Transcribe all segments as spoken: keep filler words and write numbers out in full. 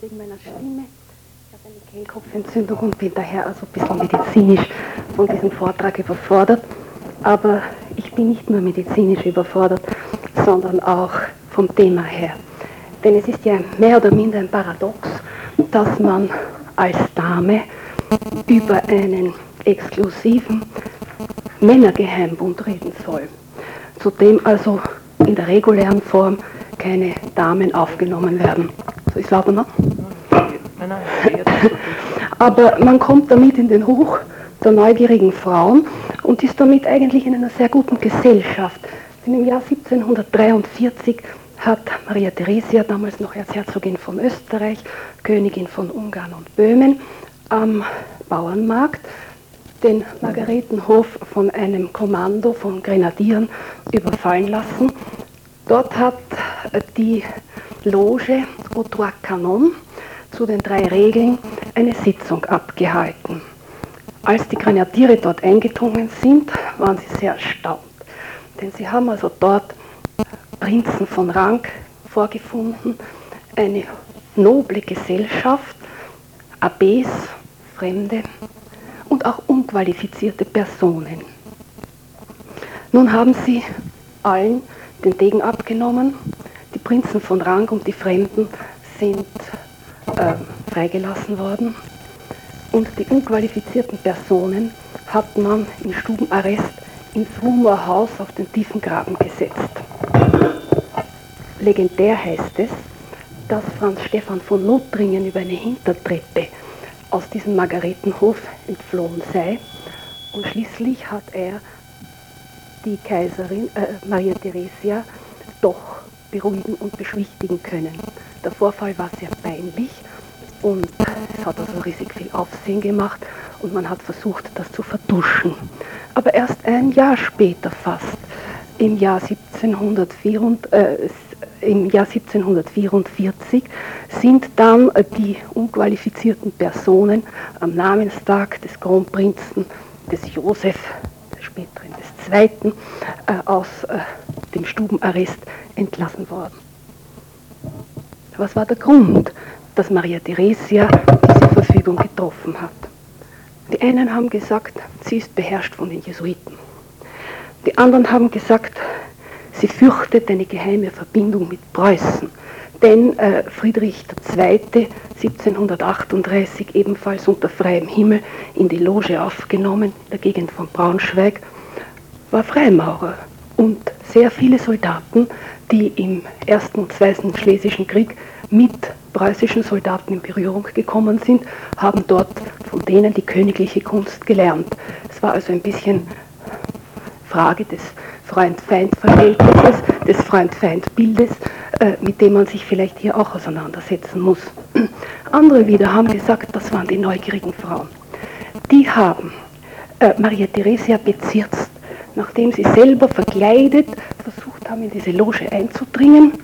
wegen meiner Stimme. Ich habe eine Kehlkopfentzündung und bin daher also ein bisschen medizinisch von diesem Vortrag überfordert. Aber ich bin nicht nur medizinisch überfordert, sondern auch vom Thema her. Denn es ist ja mehr oder minder ein Paradox, dass man als Dame über einen exklusiven Männergeheimbund reden soll, zu dem also in der regulären Form keine Damen aufgenommen werden. So ist es noch? Nein, nein, aber man kommt damit in den Ruch der neugierigen Frauen und ist damit eigentlich in einer sehr guten Gesellschaft. Denn im Jahr siebzehnhundertdreiundvierzig hat Maria Theresia, damals noch Erzherzogin von Österreich, Königin von Ungarn und Böhmen, am Bauernmarkt den Margaretenhof von einem Kommando von Grenadieren überfallen lassen. Dort hat die Loge Aux Trois Canons zu den drei Regeln eine Sitzung abgehalten. Als die Grenadiere dort eingedrungen sind, waren sie sehr erstaunt, denn sie haben also dort Prinzen von Rang vorgefunden, eine noble Gesellschaft, Abbés, Fremde und auch unqualifizierte Personen. Nun haben sie allen den Degen abgenommen, die Prinzen von Rang und die Fremden sind äh, freigelassen worden und die unqualifizierten Personen hat man in Stubenarrest ins Rumorhaus auf den tiefen Graben gesetzt. Legendär heißt es, dass Franz Stephan von Lothringen über eine Hintertreppe aus diesem Margaretenhof entflohen sei und schließlich hat er die Kaiserin äh, Maria Theresia doch beruhigen und beschwichtigen können. Der Vorfall war sehr peinlich und es hat also riesig viel Aufsehen gemacht und man hat versucht, das zu vertuschen. Aber erst ein Jahr später fast, im Jahr siebzehnhundertvierundvierzig, äh, im Jahr siebzehnhundertvierundvierzig sind dann die unqualifizierten Personen am Namenstag des Kronprinzen, des Josef, des späteren des Zweiten, äh, aus äh, dem Stubenarrest entlassen worden. Was war der Grund, dass Maria Theresia diese Verfügung getroffen hat? Die einen haben gesagt, sie ist beherrscht von den Jesuiten. Die anderen haben gesagt, sie fürchtet eine geheime Verbindung mit Preußen, denn äh, Friedrich der Zweite, siebzehnhundertachtunddreißig ebenfalls unter freiem Himmel in die Loge aufgenommen, in der Gegend von Braunschweig, war Freimaurer. Und sehr viele Soldaten, die im Ersten und Zweiten Schlesischen Krieg mit preußischen Soldaten in Berührung gekommen sind, haben dort von denen die königliche Kunst gelernt. Es war also ein bisschen Frage des Freund-Feind-Verhältnisses, des Freund-Feind-Bildes, äh, mit dem man sich vielleicht hier auch auseinandersetzen muss. Andere wieder haben gesagt, das waren die neugierigen Frauen. Die haben äh, Maria Theresia bezirzt, nachdem sie selber verkleidet versucht haben, in diese Loge einzudringen,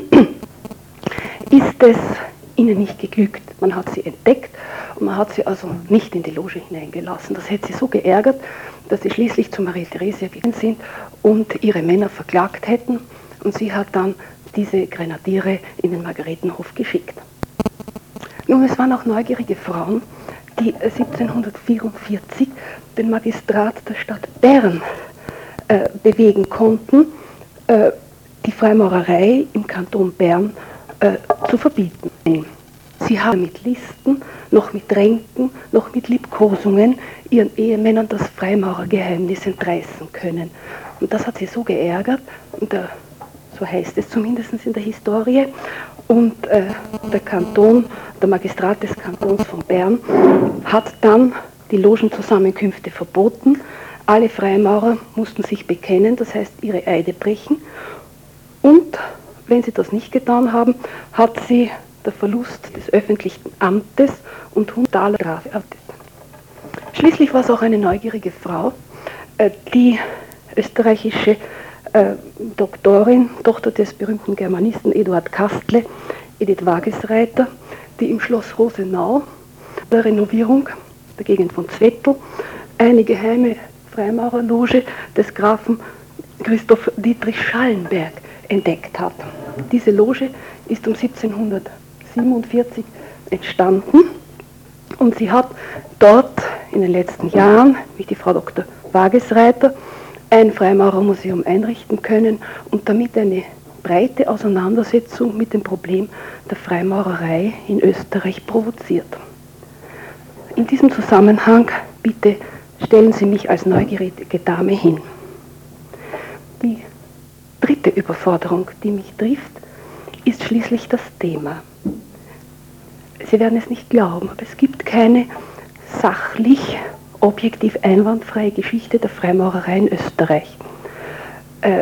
ist es ihnen nicht geglückt. Man hat sie entdeckt und man hat sie also nicht in die Loge hineingelassen. Das hätte sie so geärgert, dass sie schließlich zu Maria Theresia gegangen sind und ihre Männer verklagt hätten. Und sie hat dann diese Grenadiere in den Margaretenhof geschickt. Nun, es waren auch neugierige Frauen, die siebzehnhundertvierundvierzig den Magistrat der Stadt Bern äh, bewegen konnten, äh, die Freimaurerei im Kanton Bern äh, zu verbieten. Sie haben mit Listen, noch mit Ränken, noch mit Liebkosungen ihren Ehemännern das Freimaurergeheimnis entreißen können. Und das hat sie so geärgert, und der, so heißt es zumindest in der Historie, und äh, der Kanton, der Magistrat des Kantons von Bern hat dann die Logenzusammenkünfte verboten. Alle Freimaurer mussten sich bekennen, das heißt ihre Eide brechen. Und wenn sie das nicht getan haben, hat sie der Verlust des öffentlichen Amtes und hundert Taler Strafe erwartet. Schließlich war es auch eine neugierige Frau, äh, die österreichische äh, Doktorin, Tochter des berühmten Germanisten Eduard Kastle, Edith Wagesreiter, die im Schloss Rosenau der Renovierung der Gegend von Zwettl eine geheime Freimaurerloge des Grafen Christoph Dietrich Schallenberg entdeckt hat. Diese Loge ist um siebzehnhundertsiebenundvierzig entstanden und sie hat dort in den letzten Jahren, wie die Frau Doktor Wagesreiter, ein Freimaurermuseum einrichten können und damit eine breite Auseinandersetzung mit dem Problem der Freimaurerei in Österreich provoziert. In diesem Zusammenhang bitte stellen Sie mich als neugierige Dame hin. Die dritte Überforderung, die mich trifft, ist schließlich das Thema. Sie werden es nicht glauben, aber es gibt keine sachlich, objektiv einwandfreie Geschichte der Freimaurerei in Österreich. Äh,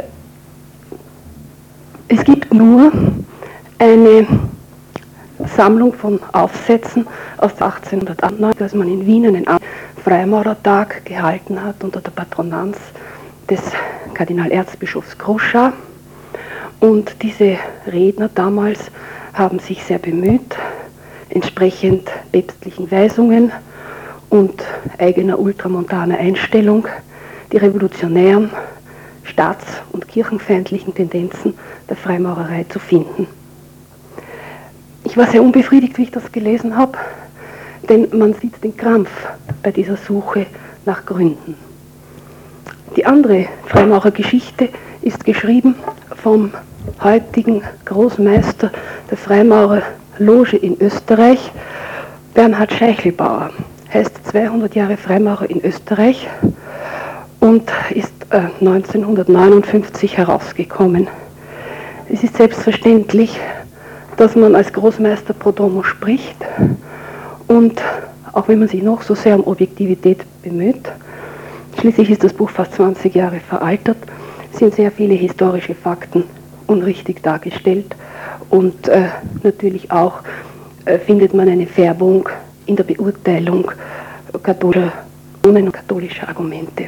es gibt nur eine Sammlung von Aufsätzen aus achtzehnhundertachtundneunzig, als man in Wien einen Freimaurertag gehalten hat unter der Patronanz des Kardinal-Erzbischofs Groschar. Und diese Redner damals haben sich sehr bemüht, entsprechend päpstlichen Weisungen und eigener ultramontaner Einstellung die revolutionären, staats- und kirchenfeindlichen Tendenzen der Freimaurerei zu finden. Ich war sehr unbefriedigt, wie ich das gelesen habe, denn man sieht den Krampf bei dieser Suche nach Gründen. Die andere Freimaurergeschichte ist geschrieben vom heutigen Großmeister der Freimaurerloge in Österreich, Bernhard Scheichelbauer. Er ist zweihundert Jahre Freimaurer in Österreich und ist äh, neunzehnhundertneunundfünfzig herausgekommen. Es ist selbstverständlich, dass man als Großmeister pro domo spricht und auch wenn man sich noch so sehr um Objektivität bemüht, schließlich ist das Buch fast zwanzig Jahre veraltet, sind sehr viele historische Fakten unrichtig dargestellt und äh, natürlich auch äh, findet man eine Färbung in der Beurteilung katholischer und katholischer Argumente.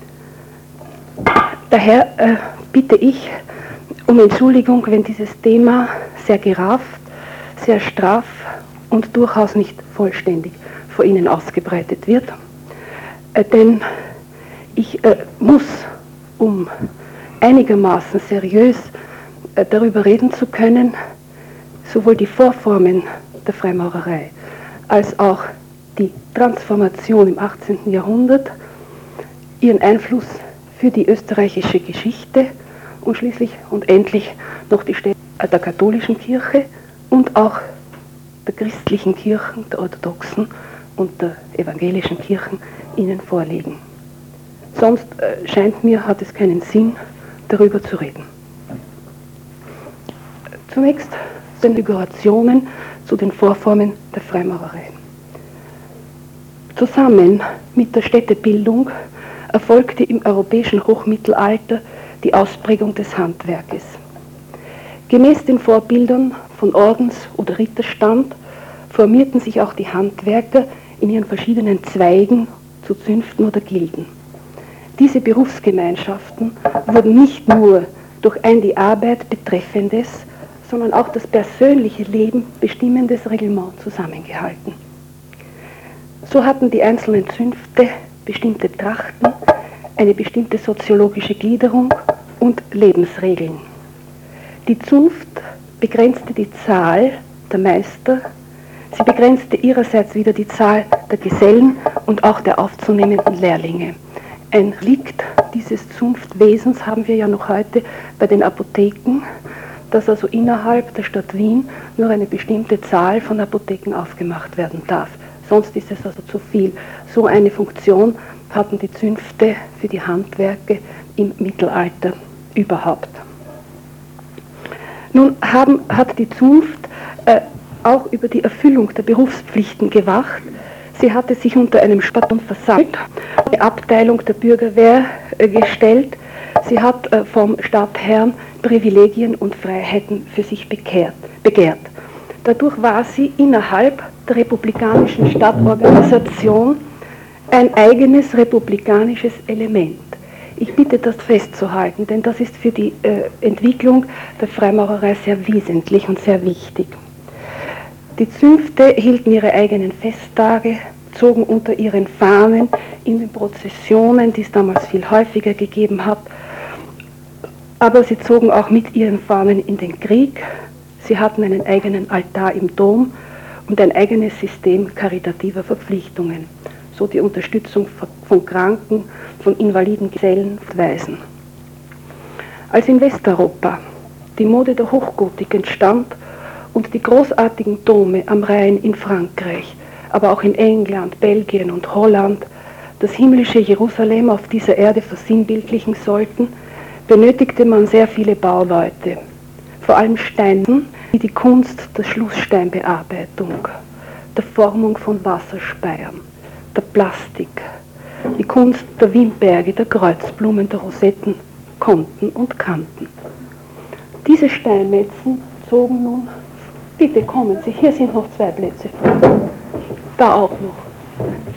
Daher äh, bitte ich um Entschuldigung, wenn dieses Thema sehr gerafft, sehr straff und durchaus nicht vollständig vor Ihnen ausgebreitet wird, äh, denn ich äh, muss, um einigermaßen seriös äh, darüber reden zu können, sowohl die Vorformen der Freimaurerei als auch die Transformation im achtzehnten Jahrhundert, ihren Einfluss für die österreichische Geschichte und schließlich und endlich noch die Stellung der katholischen Kirche und auch der christlichen Kirchen, der orthodoxen und der evangelischen Kirchen Ihnen vorlegen. Sonst äh, scheint mir, hat es keinen Sinn, darüber zu reden. Zunächst sind Figurationen zu den Vorformen der Freimaurerei. Zusammen mit der Städtebildung erfolgte im europäischen Hochmittelalter die Ausprägung des Handwerkes. Gemäß den Vorbildern von Ordens- oder Ritterstand formierten sich auch die Handwerker in ihren verschiedenen Zweigen zu Zünften oder Gilden. Diese Berufsgemeinschaften wurden nicht nur durch ein die Arbeit betreffendes, sondern auch das persönliche Leben bestimmendes Reglement zusammengehalten. So hatten die einzelnen Zünfte bestimmte Trachten, eine bestimmte soziologische Gliederung und Lebensregeln. Die Zunft begrenzte die Zahl der Meister, sie begrenzte ihrerseits wieder die Zahl der Gesellen und auch der aufzunehmenden Lehrlinge. Ein Relikt dieses Zunftwesens haben wir ja noch heute bei den Apotheken, dass also innerhalb der Stadt Wien nur eine bestimmte Zahl von Apotheken aufgemacht werden darf. Sonst ist es also zu viel. So eine Funktion hatten die Zünfte für die Handwerke im Mittelalter überhaupt. Nun haben, hat die Zunft äh, auch über die Erfüllung der Berufspflichten gewacht. Sie hatte sich unter einem Spaton versammelt, eine Abteilung der Bürgerwehr äh, gestellt. Sie hat äh, vom Stadtherrn Privilegien und Freiheiten für sich bekehrt, begehrt. Dadurch war sie innerhalb der republikanischen Stadtorganisation ein eigenes republikanisches Element. Ich bitte das festzuhalten, denn das ist für die äh, Entwicklung der Freimaurerei sehr wesentlich und sehr wichtig. Die Zünfte hielten ihre eigenen Festtage, zogen unter ihren Fahnen in den Prozessionen, die es damals viel häufiger gegeben hat, aber sie zogen auch mit ihren Fahnen in den Krieg. Sie hatten einen eigenen Altar im Dom und ein eigenes System karitativer Verpflichtungen, so die Unterstützung von Kranken, von invaliden Gesellen und Waisen. Als in Westeuropa die Mode der Hochgotik entstand und die großartigen Dome am Rhein in Frankreich, aber auch in England, Belgien und Holland das himmlische Jerusalem auf dieser Erde versinnbildlichen sollten, benötigte man sehr viele Bauleute, vor allem Steine, wie die Kunst der Schlusssteinbearbeitung, der Formung von Wasserspeiern, der Plastik, die Kunst der Wimberge, der Kreuzblumen, der Rosetten, Konten und Kanten. Diese Steinmetzen zogen nun, bitte kommen Sie, hier sind noch zwei Plätze frei, da auch noch.